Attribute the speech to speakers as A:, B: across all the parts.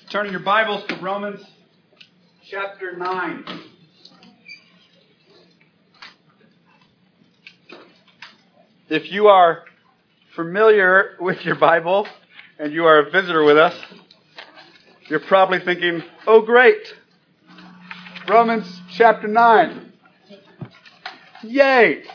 A: Turning your Bibles to Romans chapter 9. If you are familiar with your Bible and you are a visitor with us, you're probably thinking, oh great, Romans chapter 9. Yay!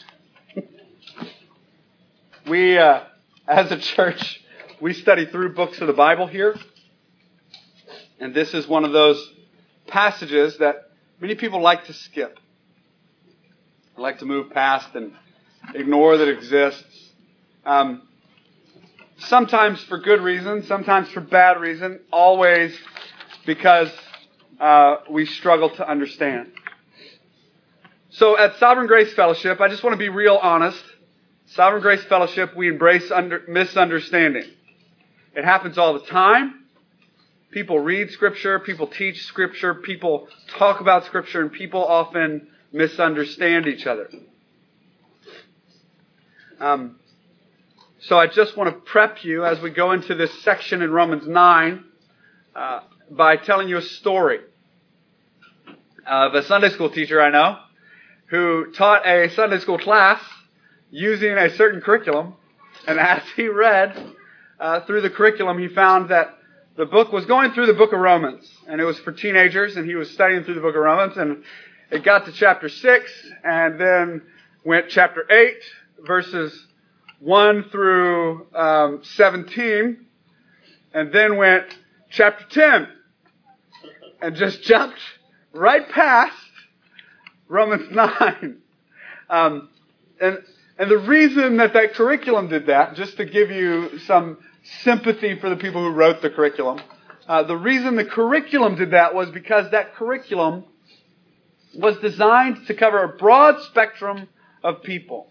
A: We, as a church, we study through books of the Bible here. And this is one of those passages that many people like to skip. They like to move past and ignore that it exists. Sometimes for good reason, sometimes for bad reason, always because we struggle to understand. So at Sovereign Grace Fellowship, I just want to be real honest. Sovereign Grace Fellowship, we embrace misunderstanding. It happens all the time. People read Scripture, people teach Scripture, people talk about Scripture, and people often misunderstand each other. So I just want to prep you as we go into this section in Romans 9 by telling you a story of a Sunday school teacher I know who taught a Sunday school class using a certain curriculum, and as he read through the curriculum, he found that the book was going through the book of Romans, and it was for teenagers, and he was studying through the book of Romans, and it got to chapter 6, and then went chapter 8, verses 1 through 17, and then went chapter 10, and just jumped right past Romans 9. And the reason that curriculum did that, just to give you some sympathy for the people who wrote the curriculum, the reason the curriculum did that was because that curriculum was designed to cover a broad spectrum of people.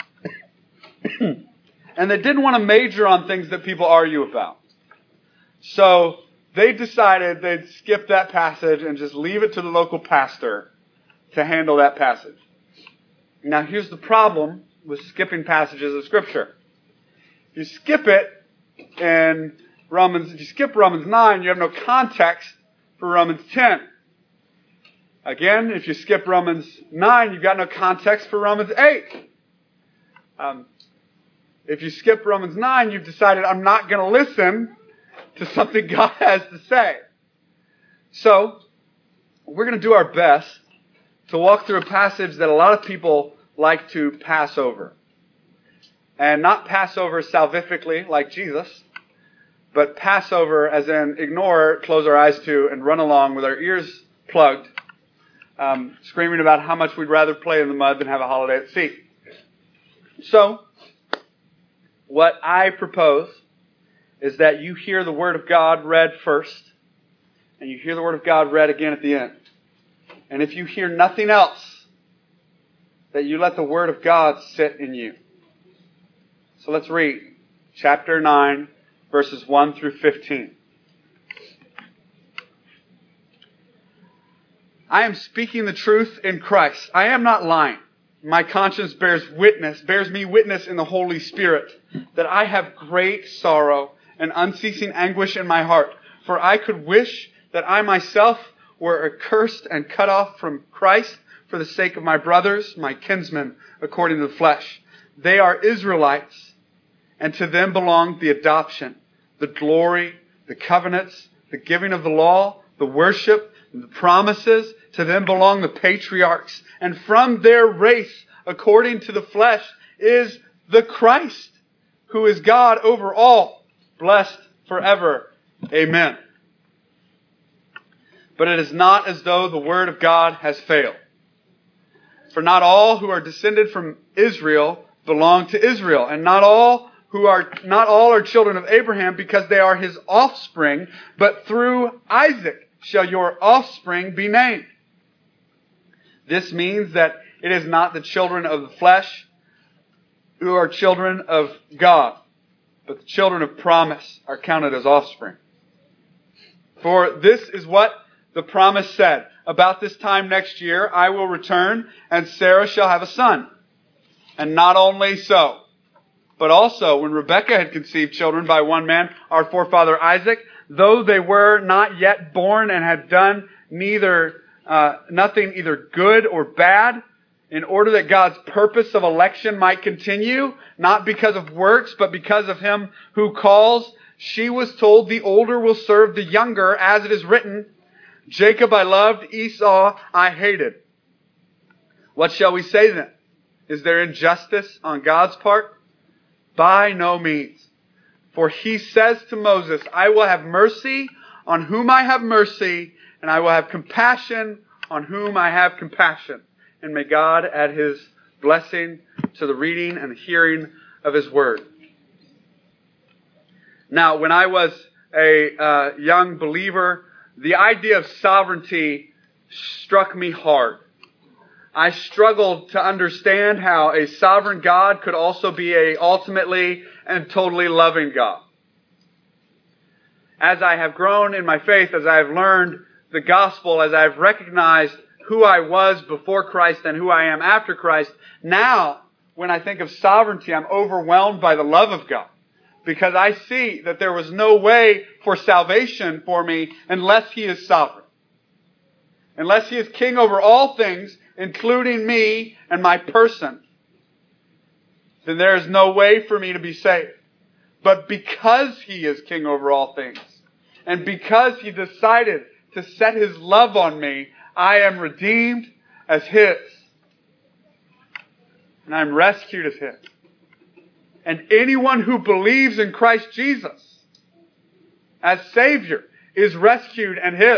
A: And they didn't want to major on things that people argue about. So they decided they'd skip that passage and just leave it to the local pastor to handle that passage. Now here's the problem with skipping passages of Scripture. If you skip it in Romans, if you skip Romans 9, you have no context for Romans 10. Again, if you skip Romans 9, you've got no context for Romans 8. If you skip Romans 9, you've decided, I'm not going to listen to something God has to say. So, we're going to do our best to walk through a passage that a lot of people like to pass over. And not pass over salvifically like Jesus, but pass over as in ignore, close our eyes to, and run along with our ears plugged, screaming about how much we'd rather play in the mud than have a holiday at sea. So, what I propose is that you hear the Word of God read first, and you hear the Word of God read again at the end. And if you hear nothing else, that you let the Word of God sit in you. So let's read chapter 9, verses 1 through 15. I am speaking the truth in Christ. I am not lying. My conscience bears me witness in the Holy Spirit, that I have great sorrow and unceasing anguish in my heart. For I could wish that I myself were accursed and cut off from Christ for the sake of my brothers, my kinsmen, according to the flesh. They are Israelites, and to them belong the adoption, the glory, the covenants, the giving of the law, the worship, and the promises. To them belong the patriarchs, and from their race, according to the flesh, is the Christ, who is God over all, blessed forever. Amen. But it is not as though the word of God has failed. For not all who are descended from Israel belong to Israel, and not all are children of Abraham, because they are his offspring, but through Isaac shall your offspring be named. This means that it is not the children of the flesh who are children of God, but the children of promise are counted as offspring. For this is what the promise said. About this time next year, I will return, and Sarah shall have a son. And not only so, but also when Rebekah had conceived children by one man, our forefather Isaac, though they were not yet born and had done nothing either good or bad, in order that God's purpose of election might continue, not because of works, but because of Him who calls. She was told, the older will serve the younger, as it is written, Jacob I loved, Esau I hated. What shall we say then? Is there injustice on God's part? By no means. For He says to Moses, I will have mercy on whom I have mercy, and I will have compassion on whom I have compassion. And may God add His blessing to the reading and the hearing of His Word. Now, when I was a young believer, the idea of sovereignty struck me hard. I struggled to understand how a sovereign God could also be a ultimately and totally loving God. As I have grown in my faith, as I have learned the gospel, as I have recognized who I was before Christ and who I am after Christ, now, when I think of sovereignty, I'm overwhelmed by the love of God. Because I see that there was no way for salvation for me unless He is sovereign. Unless He is king over all things, including me and my person, then there is no way for me to be saved. But because He is king over all things, and because He decided to set His love on me, I am redeemed as His. And I am rescued as His. And anyone who believes in Christ Jesus as Savior is rescued and His.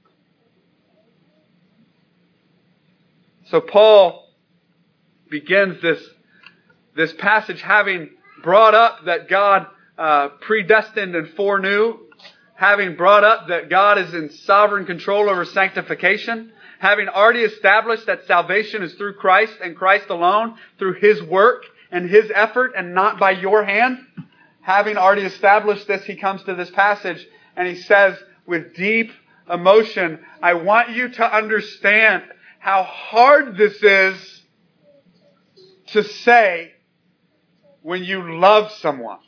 A: So Paul begins this passage having brought up that God predestined and foreknew, having brought up that God is in sovereign control over sanctification, having already established that salvation is through Christ and Christ alone, through His work and His effort and not by your hand. Having already established this, he comes to this passage and he says with deep emotion, I want you to understand how hard this is to say when you love someone.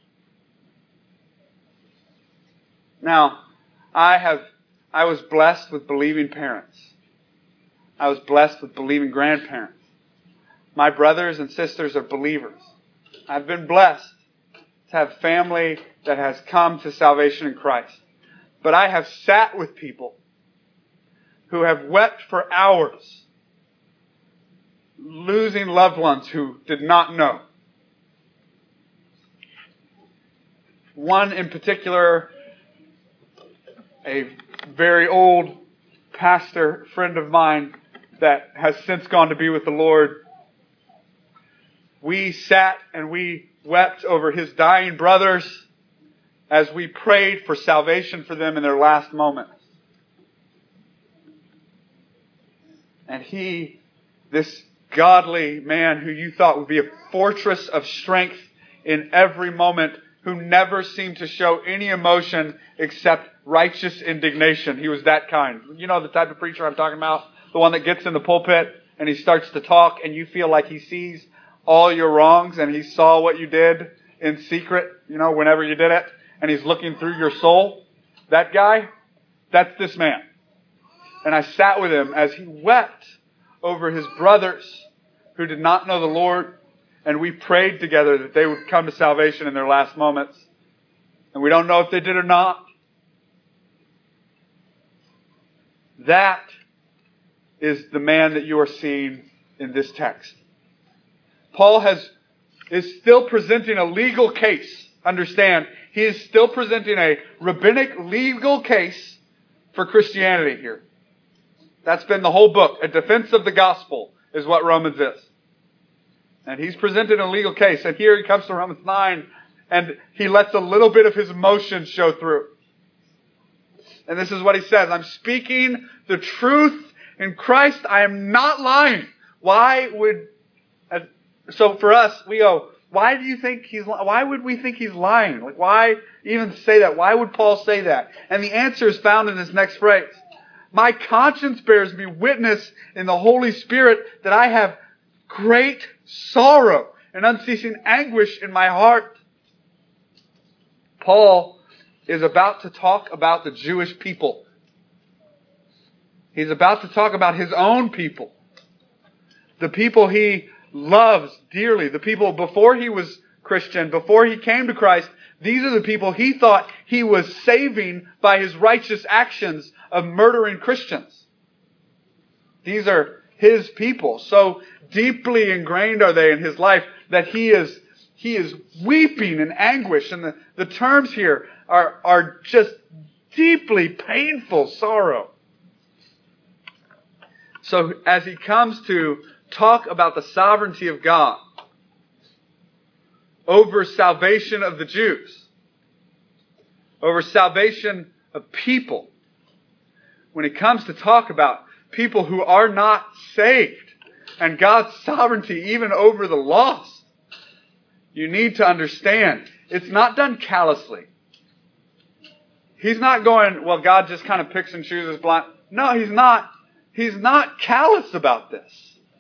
A: Now, I was blessed with believing parents. I was blessed with believing grandparents. My brothers and sisters are believers. I've been blessed to have family that has come to salvation in Christ. But I have sat with people who have wept for hours, losing loved ones who did not know. One in particular, a very old pastor friend of mine that has since gone to be with the Lord. We sat and we wept over his dying brothers as we prayed for salvation for them in their last moments. And he, this godly man who you thought would be a fortress of strength in every moment, who never seemed to show any emotion except righteous indignation. He was that kind. You know the type of preacher I'm talking about? The one that gets in the pulpit and he starts to talk and you feel like he sees all your wrongs and he saw what you did in secret, whenever you did it, and he's looking through your soul. That guy, that's this man. And I sat with him as he wept over his brothers who did not know the Lord, and we prayed together that they would come to salvation in their last moments. And we don't know if they did or not. That is the man that you are seeing in this text. Paul is still presenting a legal case. Understand, he is still presenting a rabbinic legal case for Christianity here. That's been the whole book. A defense of the gospel is what Romans is. And he's presented a legal case. And here he comes to Romans 9 and he lets a little bit of his emotion show through. And this is what he says. I'm speaking the truth in Christ. I am not lying. So for us, we go, why would we think he's lying? Like, why even say that? Why would Paul say that? And the answer is found in this next phrase. My conscience bears me witness in the Holy Spirit that I have great sorrow and unceasing anguish in my heart. Paul is about to talk about the Jewish people. He's about to talk about his own people. The people he loves dearly. The people before he was Christian, before he came to Christ. These are the people he thought he was saving by his righteous actions of murdering Christians. These are his people. So deeply ingrained are they in his life that he is weeping in anguish. And the terms here are just deeply painful sorrow. So as he comes to talk about the sovereignty of God over salvation of the Jews, over salvation of people, when it comes to talk about people who are not saved and God's sovereignty even over the lost, you need to understand it's not done callously. He's not going, well, God just kind of picks and chooses blind. No, he's not. He's not callous about this.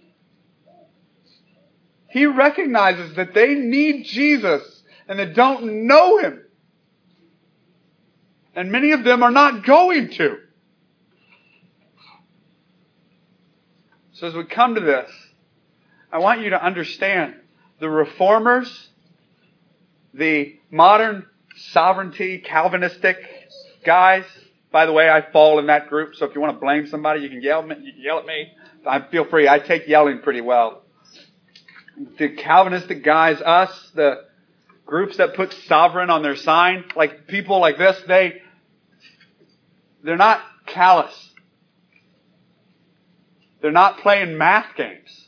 A: He recognizes that they need Jesus and they don't know Him. And many of them are not going to. So as we come to this, I want you to understand the reformers, the modern sovereignty, Calvinistic guys. By the way, I fall in that group, so if you want to blame somebody, you can yell at me. Feel free. I take yelling pretty well. The Calvinistic guys, us, the groups that put sovereign on their sign, like people like this, they're not callous. They're not playing math games.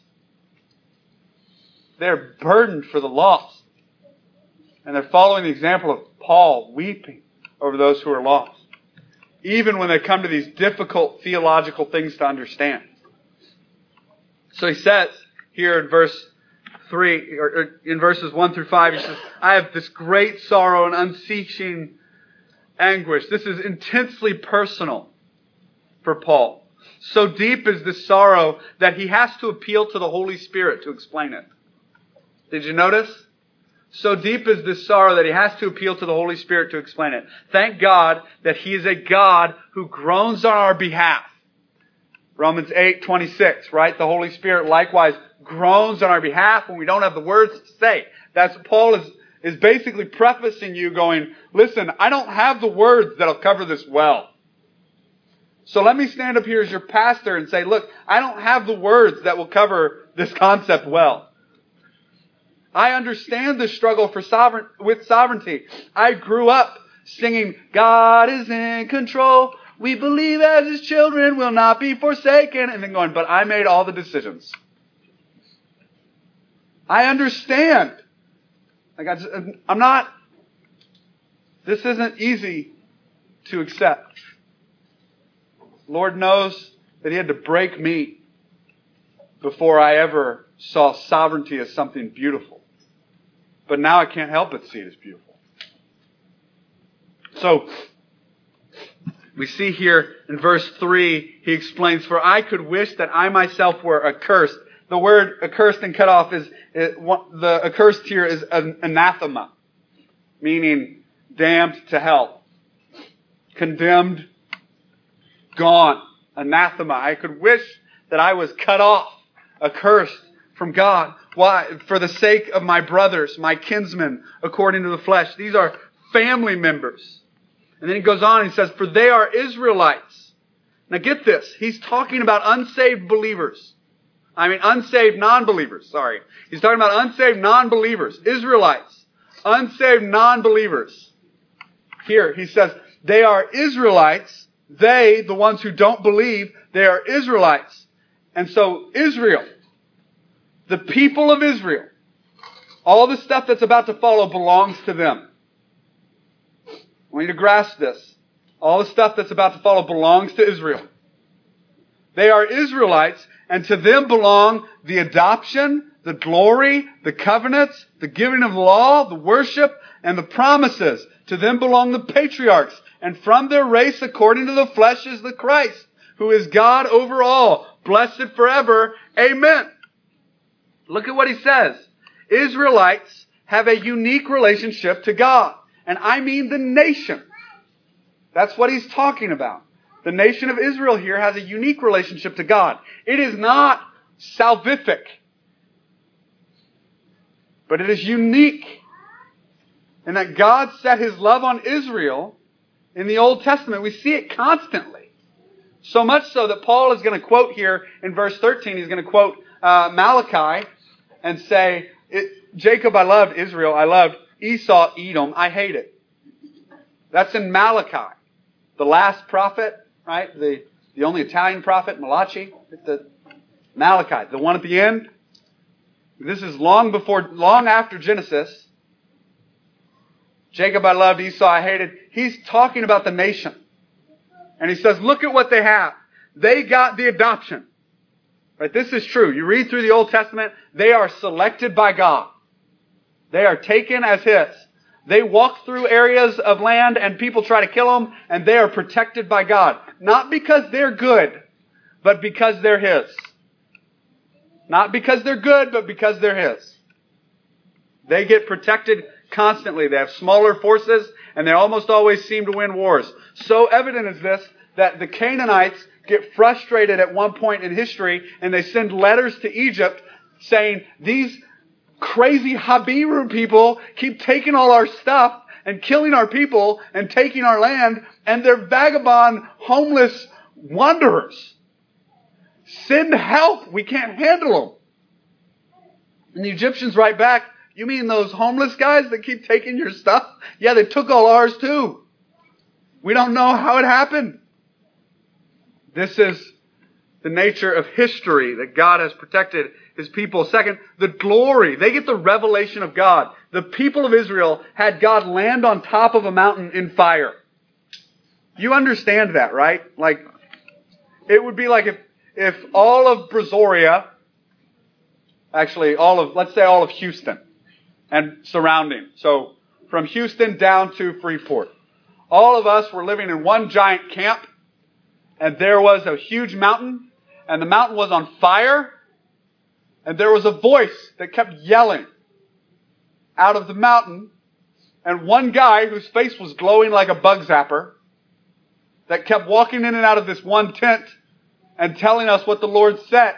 A: They're burdened for the lost. And they're following the example of Paul, weeping over those who are lost. Even when they come to these difficult theological things to understand. So he says here in verse 3, or in verses 1 through 5, he says, I have this great sorrow and unceasing anguish. This is intensely personal for Paul. So deep is this sorrow that he has to appeal to the Holy Spirit to explain it. Did you notice? So deep is this sorrow that he has to appeal to the Holy Spirit to explain it. Thank God that He is a God who groans on our behalf. Romans 8:26, right? The Holy Spirit likewise groans on our behalf when we don't have the words to say. That's what Paul is basically prefacing you going, listen, I don't have the words that'll cover this well. So let me stand up here as your pastor and say, look, I don't have the words that will cover this concept well. I understand the struggle with sovereignty. I grew up singing, God is in control. We believe as His children will not be forsaken. And then going, but I made all the decisions. I understand. This isn't easy to accept. Lord knows that He had to break me before I ever saw sovereignty as something beautiful. But now I can't help but see it as beautiful. So, we see here in verse 3, he explains, for I could wish that I myself were accursed. The word accursed and cut off the accursed here is anathema, meaning damned to hell. Condemned, gone, anathema. I could wish that I was cut off, accursed from God. Why? For the sake of my brothers, my kinsmen, according to the flesh. These are family members. And then he goes on and he says, for they are Israelites. Now get this. He's talking about unsaved non-believers. Sorry. He's talking about unsaved non-believers. Israelites. Unsaved non-believers. Here he says, they are Israelites. They, the ones who don't believe, they are Israelites. And so Israel, the people of Israel, all the stuff that's about to follow belongs to them. I want you to grasp this. All the stuff that's about to follow belongs to Israel. They are Israelites, and to them belong the adoption, the glory, the covenants, the giving of the law, the worship, and the promises. To them belong the patriarchs, and from their race according to the flesh is the Christ, who is God over all, blessed forever. Amen. Look at what he says. Israelites have a unique relationship to God. And I mean the nation. That's what he's talking about. The nation of Israel here has a unique relationship to God. It is not salvific, but it is unique in that God set His love on Israel in the Old Testament. We see it constantly. So much so that Paul is going to quote here in verse 13, he's going to quote Malachi and say, Jacob I loved, Israel I loved, Esau, Edom, I hated. That's in Malachi, the last prophet, right? The only Italian prophet, Malachi, Malachi, the one at the end. This is long after Genesis. Jacob I loved, Esau I hated. He's talking about the nation. And he says, look at what they have. They got the adoption. Right? This is true. You read through the Old Testament, they are selected by God. They are taken as His. They walk through areas of land and people try to kill them, and they are protected by God. Not because they're good, but because they're His. Not because they're good, but because they're His. They get protected constantly. They have smaller forces, and they almost always seem to win wars. So evident is this that the Canaanites get frustrated at one point in history, and they send letters to Egypt saying, these crazy Habiru people keep taking all our stuff and killing our people and taking our land, and they're vagabond, homeless wanderers. Send help. We can't handle them. And the Egyptians write back, you mean those homeless guys that keep taking your stuff? Yeah, they took all ours too. We don't know how it happened. This is the nature of history, that God has protected His people. Second, the glory. They get the revelation of God. The people of Israel had God land on top of a mountain in fire. You understand that, right? Like, it would be like if all of Brazoria, actually let's say all of Houston and surrounding. So from Houston down to Freeport. All of us were living in one giant camp, and there was a huge mountain, and the mountain was on fire, and there was a voice that kept yelling out of the mountain, and one guy whose face was glowing like a bug zapper that kept walking in and out of this one tent and telling us what the Lord said.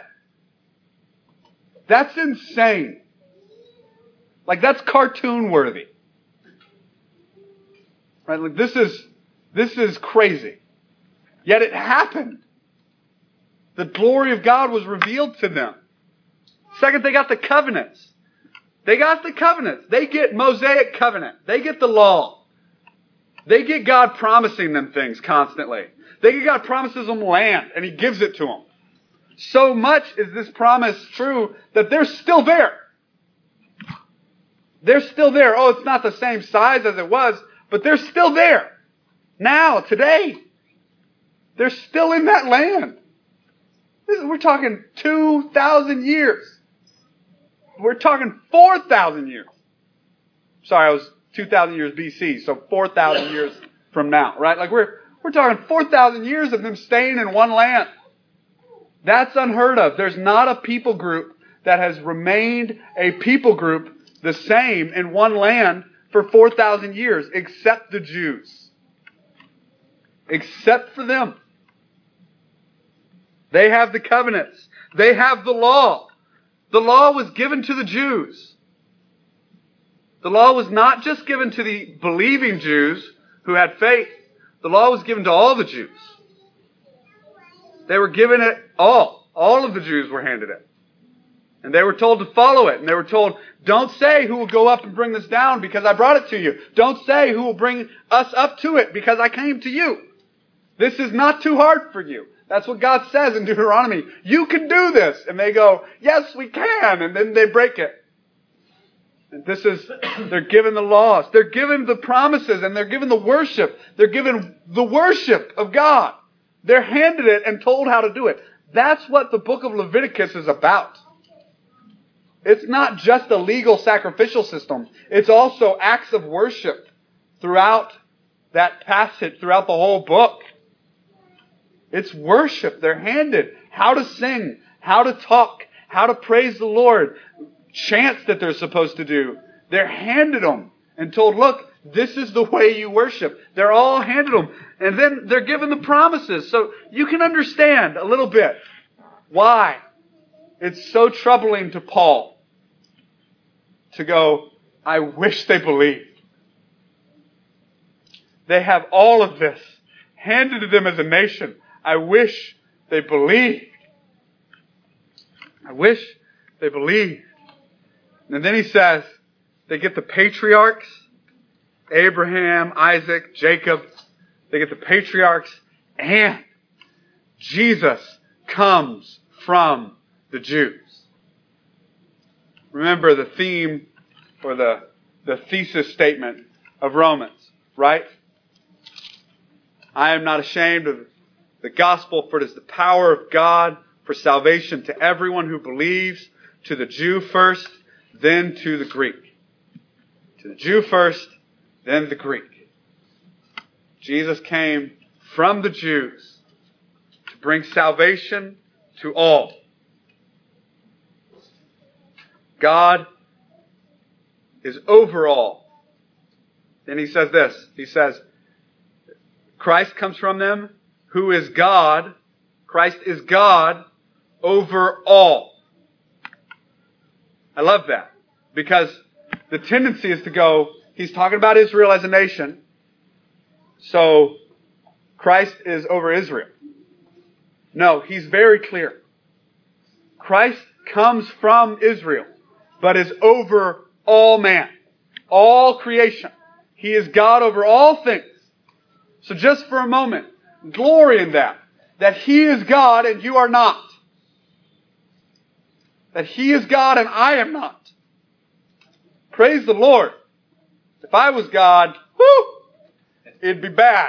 A: That's insane. Like, that's cartoon worthy. Right? Like, this is crazy. Yet it happened. The glory of God was revealed to them. Second, they got the covenants. They got the covenants. They get Mosaic covenant. They get the law. They get God promising them things constantly. They get God promises them land, and He gives it to them. So much is this promise true that they're still there. They're still there. Oh, it's not the same size as it was, but they're still there. Now, today, they're still in that land. We're talking 2,000 years. We're talking 4,000 years. Sorry, I was 2,000 years BC, so 4,000 years from now, right? Like we're talking 4,000 years of them staying in one land. That's unheard of. There's not a people group that has remained a people group the same in one land for 4,000 years, except the Jews. Except for them. They have the covenants. They have the law. The law was given to the Jews. The law was not just given to the believing Jews who had faith. The law was given to all the Jews. They were given it all. All of the Jews were handed it. And they were told to follow it. And they were told, don't say who will go up and bring this down because I brought it to you. Don't say who will bring us up to it because I came to you. This is not too hard for you. That's what God says in Deuteronomy. You can do this. And they go, yes, we can. And then they break it. And they're given the laws. They're given the promises and they're given the worship. They're given the worship of God. They're handed it and told how to do it. That's what the book of Leviticus is about. It's not just a legal sacrificial system. It's also acts of worship throughout that passage, throughout the whole book. It's worship. They're handed how to sing, how to talk, how to praise the Lord, chants that they're supposed to do. They're handed them and told, look, This is the way you worship. They're all handed them. And then they're given the promises. So you can understand a little bit why it's so troubling to Paul to go, I wish they believed. They have all of this handed to them as a nation. I wish they believed. I wish they believed. And then he says, they get the patriarchs, Abraham, Isaac, Jacob. They get the patriarchs, and Jesus comes from the Jews. Remember the theme or the thesis statement of Romans, right? I am not ashamed of the gospel, for it is the power of God for salvation to everyone who believes, to the Jew first, then to the Greek. To the Jew first, then the Greek. Jesus came from the Jews to bring salvation to all. God is over all. Then he says this. He says, Christ comes from them, who is God. Christ is God over all. I love that. Because the tendency is to go, he's talking about Israel as a nation. So Christ is over Israel. No, he's very clear. Christ comes from Israel, but is over all man, all creation. He is God over all things. So just for a moment, glory in that he is God and you are not. That he is God and I am not. Praise the Lord. If I was God, it'd be bad.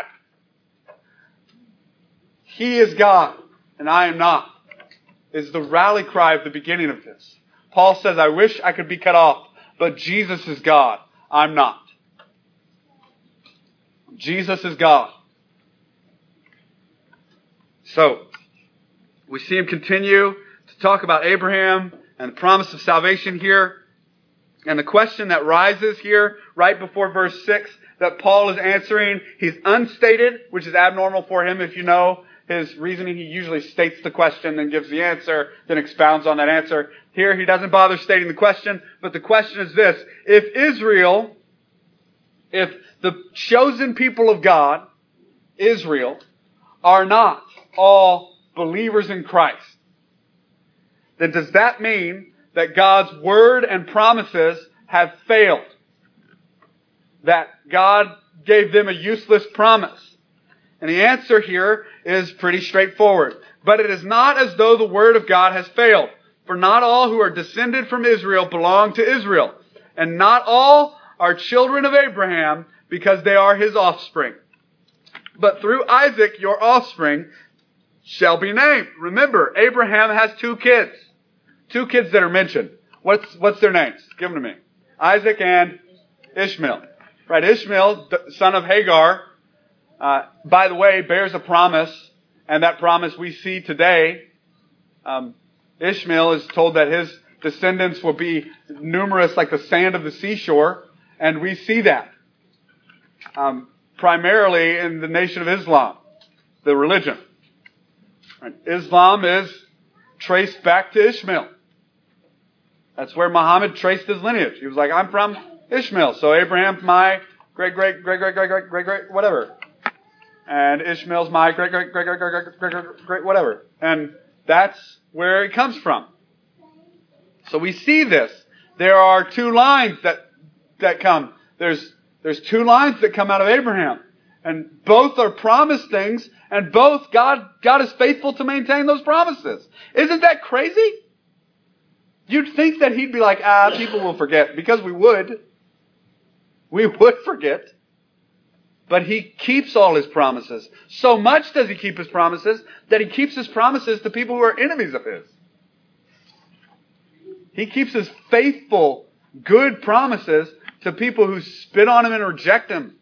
A: He is God and I am not, is the rally cry of the beginning of this. Paul says, I wish I could be cut off, but Jesus is God. I'm not. Jesus is God. So, we see him continue to talk about Abraham and the promise of salvation here. And the question that rises here, right before verse 6, that Paul is answering, he's unstated, which is abnormal for him. If you know his reasoning, he usually states the question, then gives the answer, then expounds on that answer. Here, he doesn't bother stating the question, but the question is this. If the chosen people of God, Israel, are not all believers in Christ, then does that mean that God's word and promises have failed? That God gave them a useless promise? And the answer here is pretty straightforward. But it is not as though the word of God has failed. For not all who are descended from Israel belong to Israel. And not all are children of Abraham because they are his offspring. But through Isaac your offspring shall be named. Remember, Abraham has two kids. Two kids that are mentioned. What's their names? Give them to me. Isaac and Ishmael. Right, Ishmael, the son of Hagar, by the way, bears a promise. And that promise we see today. Ishmael is told that his descendants will be numerous like the sand of the seashore. And we see that. Primarily in the nation of Islam, the religion. Right. Islam is traced back to Ishmael. That's where Muhammad traced his lineage. He was like, I'm from Ishmael. So Abraham's my great, whatever. And Ishmael's my great, whatever. And that's where it comes from. So we see this. There are two lines that come. There's two lines that come out of Abraham. And both are promised things. And both God is faithful to maintain those promises. Isn't that crazy? You'd think that he'd be like, people will forget. Because we would. We would forget. But he keeps all his promises. So much does he keep his promises that he keeps his promises to people who are enemies of his. He keeps his faithful, good promises to people who spit on him and reject him.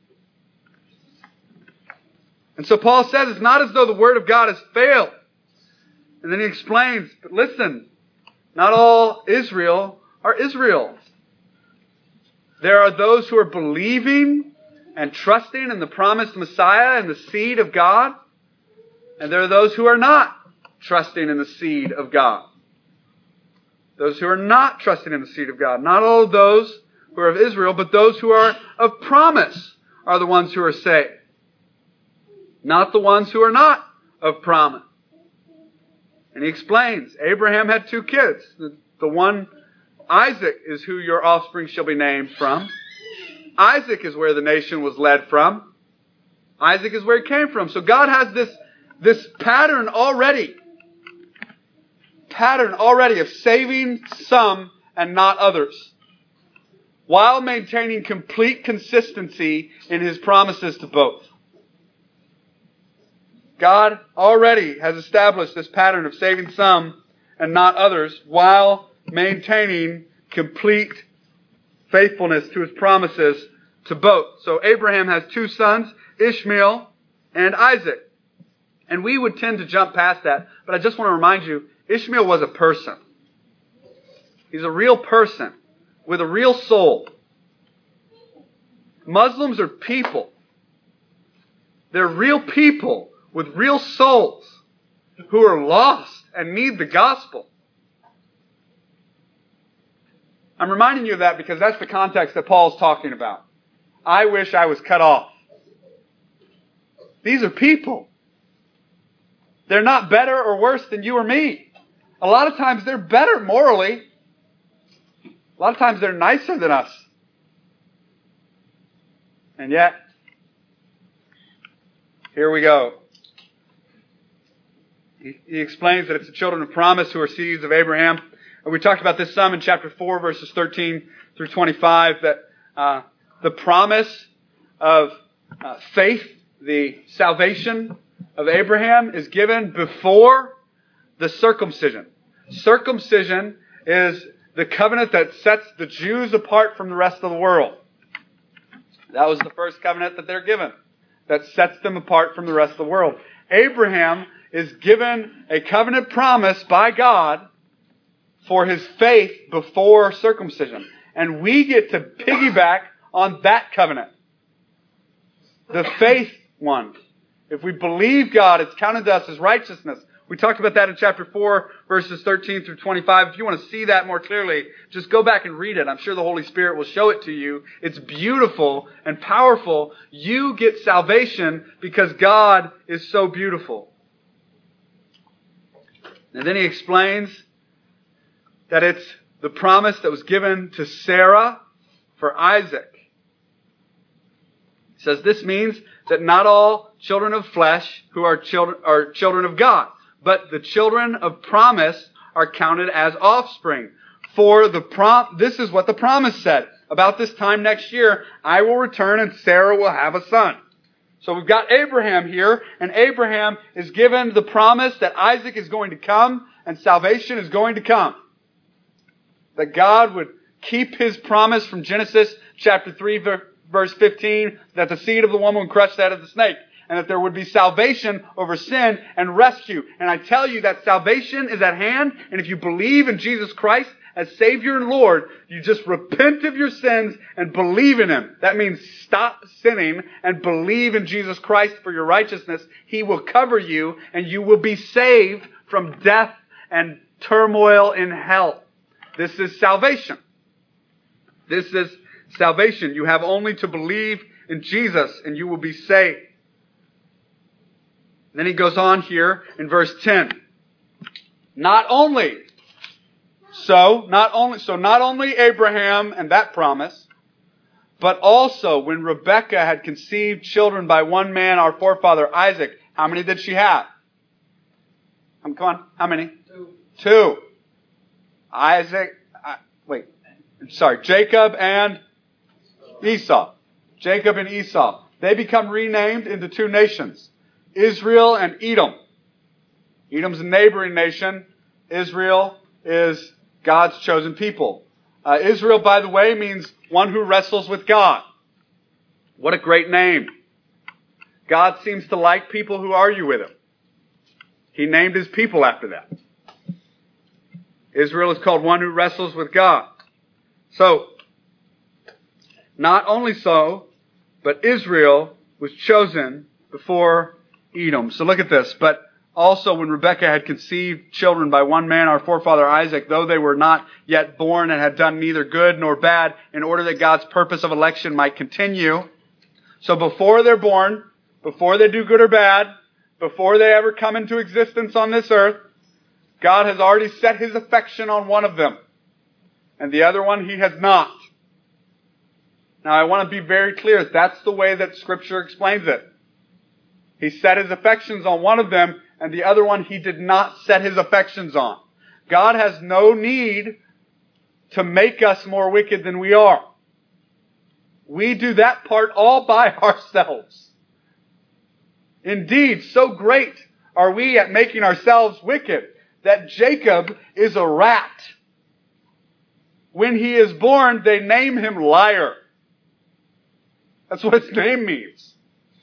A: And so Paul says it's not as though the word of God has failed. And then he explains, but listen, not all Israel are Israel. There are those who are believing and trusting in the promised Messiah and the seed of God. And there are those who are not trusting in the seed of God. Those who are not trusting in the seed of God. Not all of those who are of Israel, but those who are of promise are the ones who are saved. Not the ones who are not of promise. And he explains, Abraham had 2 kids. The one, Isaac, is who your offspring shall be named from. Isaac is where the nation was led from. Isaac is where it came from. So God has this pattern already of saving some and not others, while maintaining complete consistency in His promises to both. God already has established this pattern of saving some and not others, while maintaining complete faithfulness to His promises to both. So Abraham has 2 sons, Ishmael and Isaac. And we would tend to jump past that, but I just want to remind you, Ishmael was a person. He's a real person with a real soul. Muslims are people. They're real people with real souls who are lost and need the gospel. I'm reminding you of that because that's the context that Paul's talking about. I wish I was cut off. These are people. They're not better or worse than you or me. A lot of times they're better morally. A lot of times they're nicer than us. And yet, here we go. He explains that it's the children of promise who are seeds of Abraham. We talked about this some in chapter 4, verses 13 through 25, that the promise of faith, the salvation of Abraham, is given before the circumcision. Circumcision is the covenant that sets the Jews apart from the rest of the world. That was the first covenant that they're given, that sets them apart from the rest of the world. Abraham is given a covenant promise by God for his faith before circumcision. And we get to piggyback on that covenant. The faith one. If we believe God, it's counted to us as righteousness. We talked about that in chapter 4, verses 13 through 25. If you want to see that more clearly, just go back and read it. I'm sure the Holy Spirit will show it to you. It's beautiful and powerful. You get salvation because God is so beautiful. And then he explains that it's the promise that was given to Sarah for Isaac. He says this means that not all children of flesh who are children of God, but the children of promise are counted as offspring. For this is what the promise said. About this time next year, I will return and Sarah will have a son. So we've got Abraham here, and Abraham is given the promise that Isaac is going to come and salvation is going to come. That God would keep His promise from Genesis chapter 3, verse 15, that the seed of the woman would crush that of the snake. And that there would be salvation over sin and rescue. And I tell you that salvation is at hand. And if you believe in Jesus Christ as Savior and Lord, you just repent of your sins and believe in Him. That means stop sinning and believe in Jesus Christ for your righteousness. He will cover you and you will be saved from death and turmoil in hell. This is salvation. This is salvation. You have only to believe in Jesus and you will be saved. Then he goes on here in verse 10. Not only Abraham and that promise, but also when Rebekah had conceived children by one man, our forefather Isaac. How many did she have? Come on, how many? Two. Jacob and Esau. Jacob and Esau. They become renamed into 2 nations. Israel and Edom. Edom's a neighboring nation. Israel is God's chosen people. Israel, by the way, means one who wrestles with God. What a great name. God seems to like people who argue with Him. He named His people after that. Israel is called one who wrestles with God. So, not only so, But Israel was chosen before Edom. So look at this. But also when Rebekah had conceived children by one man, our forefather Isaac, though they were not yet born and had done neither good nor bad, in order that God's purpose of election might continue. So before they're born, before they do good or bad, before they ever come into existence on this earth, God has already set His affection on one of them. And the other one He has not. Now I want to be very clear. That's the way that Scripture explains it. He set His affections on one of them, and the other one He did not set His affections on. God has no need to make us more wicked than we are. We do that part all by ourselves. Indeed, so great are we at making ourselves wicked that Jacob is a rat. When he is born, they name him Liar. That's what his name means.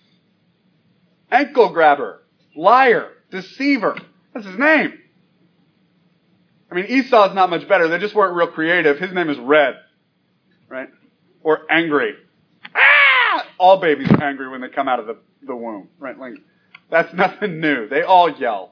A: Ankle grabber, liar, deceiver. That's his name. I mean, Esau's not much better. They just weren't real creative. His name is Red, right? Or angry. Ah! All babies are angry when they come out of the womb, right? Like, that's nothing new. They all yell.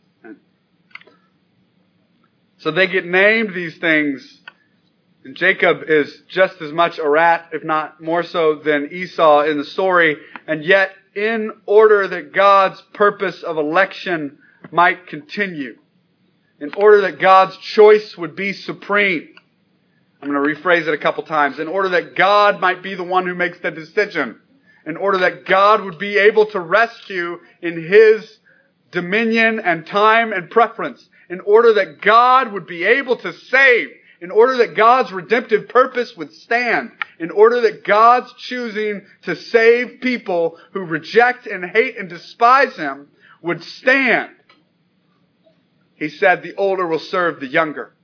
A: So they get named these things. And Jacob is just as much a rat, if not more so, than Esau in the story. And yet, in order that God's purpose of election might continue, in order that God's choice would be supreme, I'm going to rephrase it a couple times, in order that God might be the one who makes the decision, in order that God would be able to rescue in His dominion and time and preference, in order that God would be able to save, in order that God's redemptive purpose would stand, in order that God's choosing to save people who reject and hate and despise Him would stand. He said the older will serve the younger.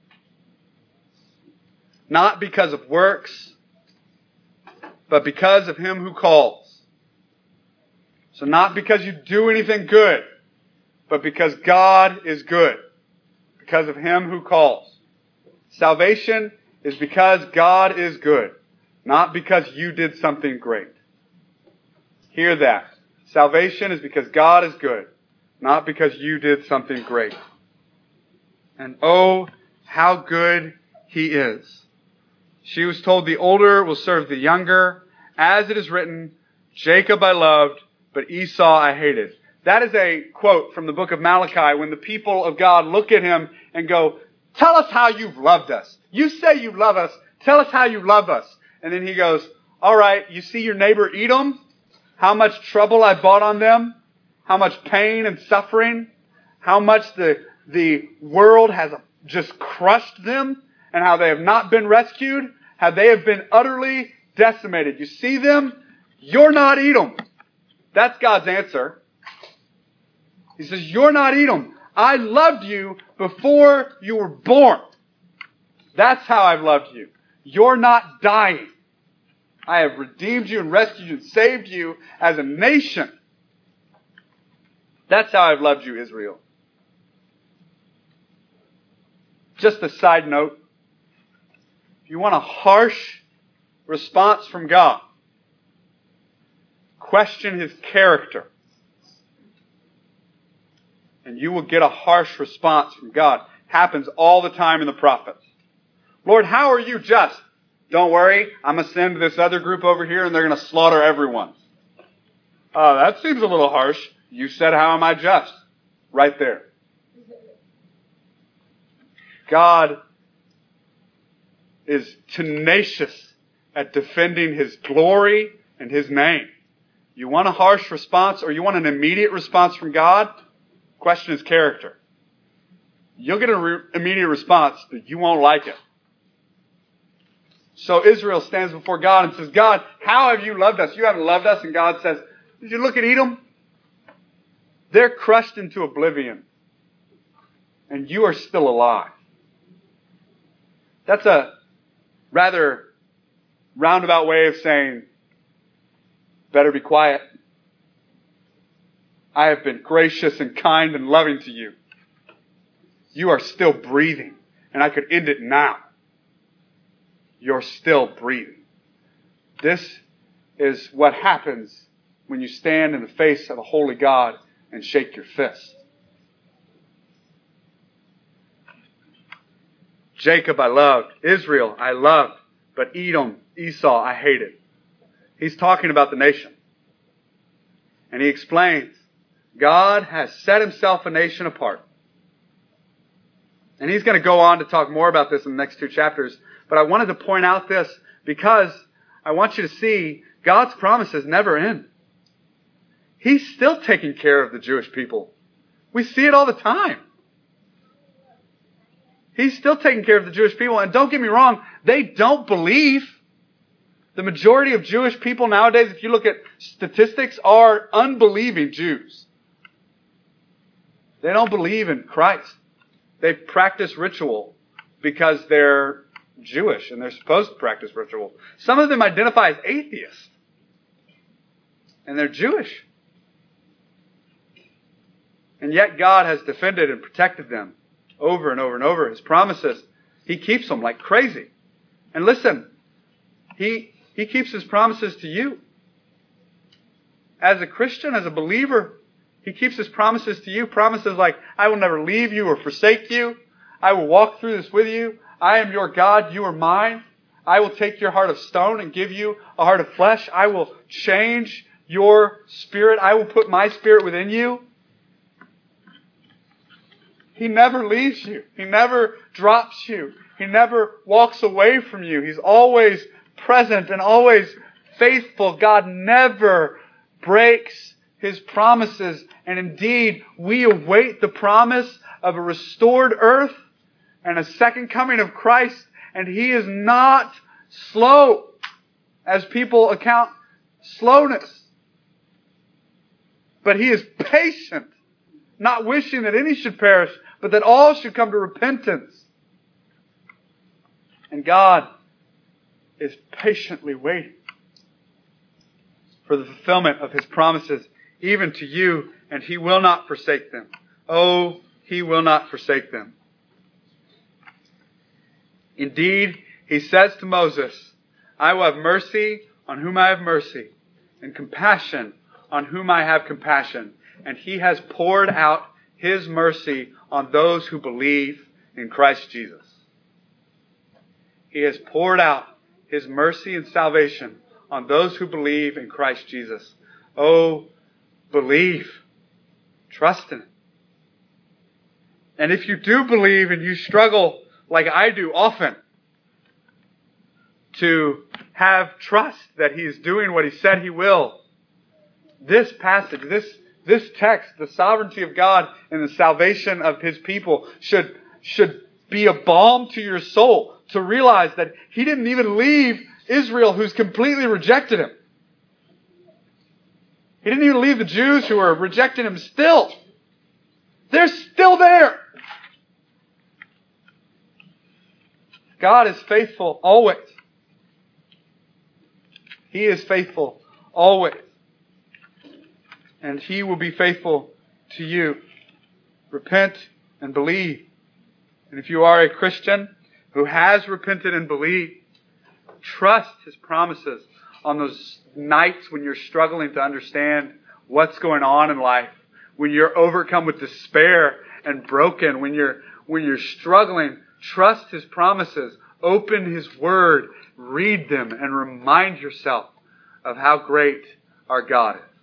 A: Not because of works, but because of Him who calls. So not because you do anything good, but because God is good. Because of Him who calls. Salvation is because God is good, not because you did something great. Hear that. Salvation is because God is good, not because you did something great. And oh, how good He is. She was told the older will serve the younger. As it is written, Jacob I loved, but Esau I hated. That is a quote from the book of Malachi when the people of God look at him and go, tell us how you've loved us. You say you love us. Tell us how you love us. And then he goes, all right, you see your neighbor Edom? How much trouble I brought on them? How much pain and suffering? How much the world has just crushed them? And how they have not been rescued? How they have been utterly decimated. You see them? You're not Edom. That's God's answer. He says, you're not Edom. I loved you before you were born. That's how I've loved you. You're not dying. I have redeemed you and rescued you and saved you as a nation. That's how I've loved you, Israel. Just a side note. If you want a harsh response from God, question His character. And you will get a harsh response from God. Happens all the time in the prophets. Lord, how are you just? Don't worry, I'm going to send this other group over here and they're going to slaughter everyone. That seems a little harsh. You said, how am I just? Right there. God is tenacious at defending His glory and His name. You want a harsh response or you want an immediate response from God? Question His character. You'll get an immediate response, but you won't like it. So Israel stands before God and says, God, how have you loved us? You haven't loved us. And God says, did you look at Edom? They're crushed into oblivion. And you are still alive. That's a rather roundabout way of saying, better be quiet. I have been gracious and kind and loving to you. You are still breathing. And I could end it now. You're still breathing. This is what happens when you stand in the face of a holy God and shake your fist. Jacob I loved, Israel I loved, but Edom, Esau I hated. He's talking about the nation. And he explains, God has set himself a nation apart. And he's going to go on to talk more about this in the next 2 chapters. But I wanted to point out this because I want you to see God's promises never end. He's still taking care of the Jewish people. We see it all the time. He's still taking care of the Jewish people. And don't get me wrong, they don't believe. The majority of Jewish people nowadays, if you look at statistics, are unbelieving Jews. They don't believe in Christ. They practice ritual because they're Jewish and they're supposed to practice ritual. Some of them identify as atheists. And they're Jewish. And yet God has defended and protected them over and over and over. His promises, He keeps them like crazy. And listen, He keeps His promises to you. As a Christian, as a believer, He keeps His promises to you. Promises like, I will never leave you or forsake you. I will walk through this with you. I am your God, you are mine. I will take your heart of stone and give you a heart of flesh. I will change your spirit. I will put my spirit within you. He never leaves you. He never drops you. He never walks away from you. He's always present and always faithful. God never breaks His promises. And indeed, we await the promise of a restored earth and a second coming of Christ. And He is not slow, as people account slowness. But He is patient, not wishing that any should perish, but that all should come to repentance. And God is patiently waiting for the fulfillment of His promises, even to you, and He will not forsake them. Oh, He will not forsake them. Indeed, He says to Moses, I will have mercy on whom I have mercy, and compassion on whom I have compassion. And He has poured out His mercy on those who believe in Christ Jesus. He has poured out His mercy and salvation on those who believe in Christ Jesus. Oh, believe. Trust in it. And if you do believe and you struggle like I do often to have trust that He is doing what He said He will, this passage, this text, the sovereignty of God and the salvation of His people should be a balm to your soul to realize that He didn't even leave Israel, who's completely rejected Him. He didn't even leave the Jews who are rejecting Him still. They're still there. God is faithful always. He is faithful always. And He will be faithful to you. Repent and believe. And if you are a Christian who has repented and believed, trust His promises on those nights when you're struggling to understand what's going on in life, when you're overcome with despair and broken, when you're struggling. Trust His promises. Open His Word. Read them and remind yourself of how great our God is.